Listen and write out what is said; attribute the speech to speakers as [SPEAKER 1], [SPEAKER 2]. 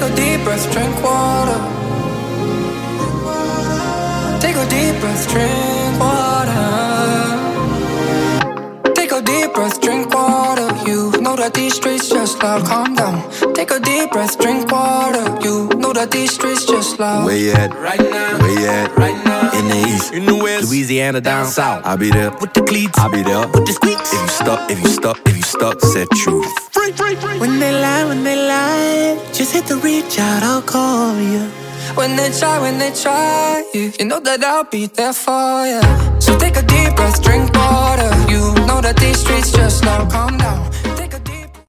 [SPEAKER 1] a deep breath, drink water. Take a deep breath, drink water. Take a deep breath, drink water. You know that these streets just loud, calm down. Take a deep breath, drink water. You know that these streets just loud.
[SPEAKER 2] Where you at? Right now. Where you at? Right now. In the east, in the west, Louisiana down south. I'll be there with the cleats. I'll be there with the squeaks. If you stuck, set you free.
[SPEAKER 3] When they lie, just hit the reach out, I'll call you.
[SPEAKER 1] When they try, you know that I'll be there for you. So take a deep breath, drink water. You know that these streets just now, calm down.